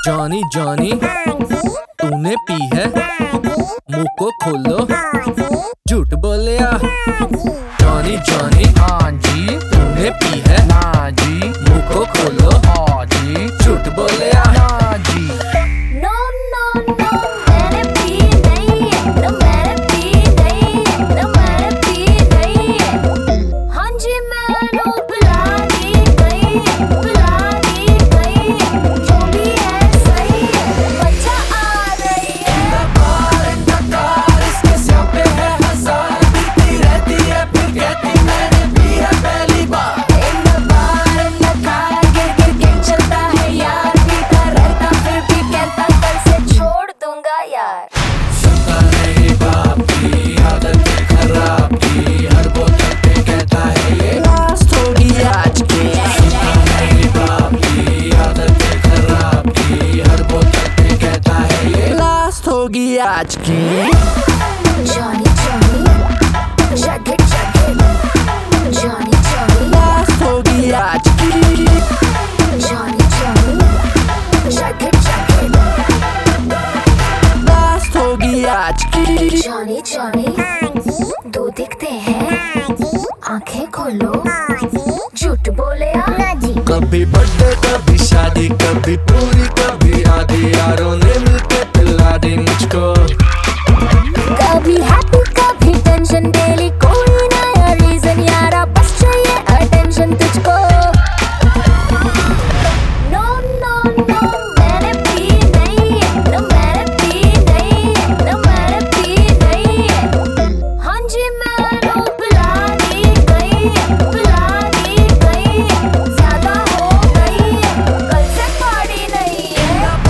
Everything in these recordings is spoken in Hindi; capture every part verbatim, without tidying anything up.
जॉनी जॉनी तूने पी है, मुंह को खोलो, झूठ बोलिया। जॉनी जॉनी हाँ जी, तूने पी है ना जी, मुंह को खोलो, हाँ जी, झूठ बोलिया। ना जी। नो नो नो मैंने पी नहीं है, नो मैंने पी नहीं है, नो मैंने पी नहीं है। हाँ जी मैंने बुला दी गई है, बुला दी गई है, जो भी है सही है, मजा आ रही है। इसके सिर पे है हजार, पीती रहती है फिर कहती मैंने पी है पहली बार। इन बार इन कार गिर गिर के चलता है यार, पीता रहता फिर भी कहता कल से छोड़ दूंगा यार। सुनता नहीं बाप की आदत है खराब की, हर बोतल पे कहता है ये लास्ट होगी आज की। सुनता नहीं बाप की आदत है खराब की, हर बोतल पे कहता है ये लास्ट होगी आज की। Johnny Johnny jug it jug it, Johnny Johnny last होगी आज की। Johnny Johnny jug it jug it, last होगी आज की। Johnny Johnny दो दिखते हैं, आंखें खोलो, झूठ बोले आ जी। कभी बर्थडे कभी शादी, कभी पूरी कभी आधी, यारों ने मिलके पिला दी मुझको। कभी हैप्पी कभी टेंशन, डेली कोई नया रीजन, यारा बस चाहिए अटेंशन तुझको। नो नो नो मैंने पी नहीं है, नो मैंने पी नहीं है, नो मैंने पी नहीं है। हाँ जी मैंने बुला दी गई है, बुला दी गई है, ज्यादा हो गई है, कल से पार्टी नहीं है।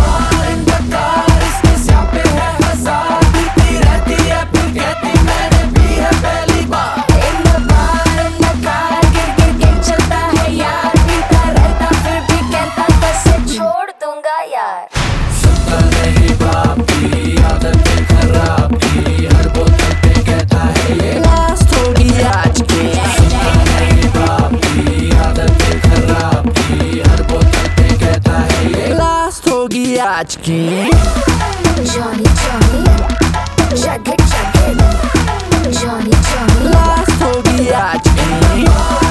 इसके सिर पे है हजार, पीती रहती है फिर कहती मैंने पी है पहली बार। इन बार इन कार गिर गिर के चलता है यार, पीता रहता फिर भी कहता कल से छोड़ दूंगा यार। सुनता नहीं बाप की आदत है खराब की, हर बोतल पे कहता है ये लास्ट होगी आज की। सुनता नहीं बाप की आदत है खराब की, हर बोतल पे कहता है ये लास्ट होगी आज की। Johnny Johnny jug it jug it, Johnny Johnny last होगी आज की।